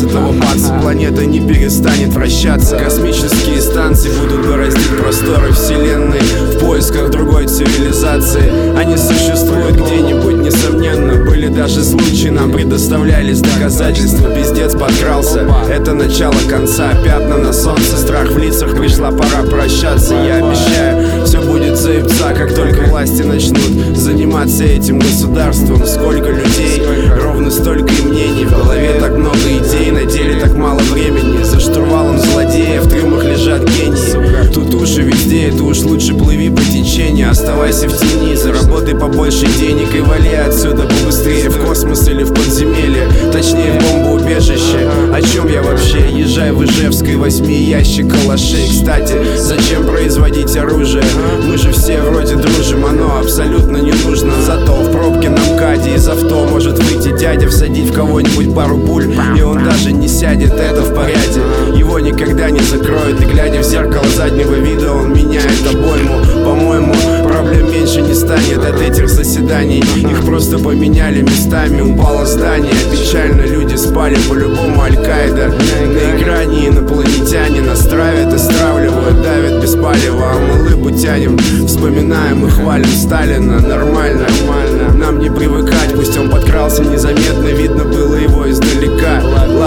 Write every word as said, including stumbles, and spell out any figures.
пятнадцатого паца. Планета не перестанет вращаться. Космические станции будут бороздить просторы вселенной в поисках другой цивилизации. Они существуют где-нибудь, несомненно. Были даже случаи, нам предоставлялись доказательства. Пиздец подкрался, это начало конца. Пятна на солнце, страх в лицах, пришла пора прощаться. Я обещаю, все будет заебца, как только власти начнут заниматься этим государством. Сколько людей, ровно столько и мнений. В голове так много идей, на деле так мало времени. За штурвалом злодея в трюмах лежат гении. Тут уши везде, это уж лучше плыви по течению. Оставайся в тени, заработай побольше денег и вали отсюда побыстрее, в космос или в подземелье, точнее в бомбоубежище. О чем я вообще? Езжай в Ижевск и возьми ящик калашей. Кстати, зачем производить оружие? Мы же все вроде дружим, оно абсолютно не нужно. Зато в пробке на МКАДе из авто может выйти дядя, всадить в кого-нибудь пару пуль, и он даже не сядет, это в порядке. Его никогда не закроют, и глядя в зеркало заднего вида, он меняет обойму. По-моему, проблем меньше не станет от этих заседаний. Их просто поменяли местами, упало здание. Печально, люди спали, по-любому Аль-Каида. На экране инопланетяне нас травят и стравливают, давят без палева, а мы лыбу тянем, вспоминаем и хвалим Сталина. Нормально, нормально, нам не привыкать, пусть он подкрался незаметно, видно было его издалека.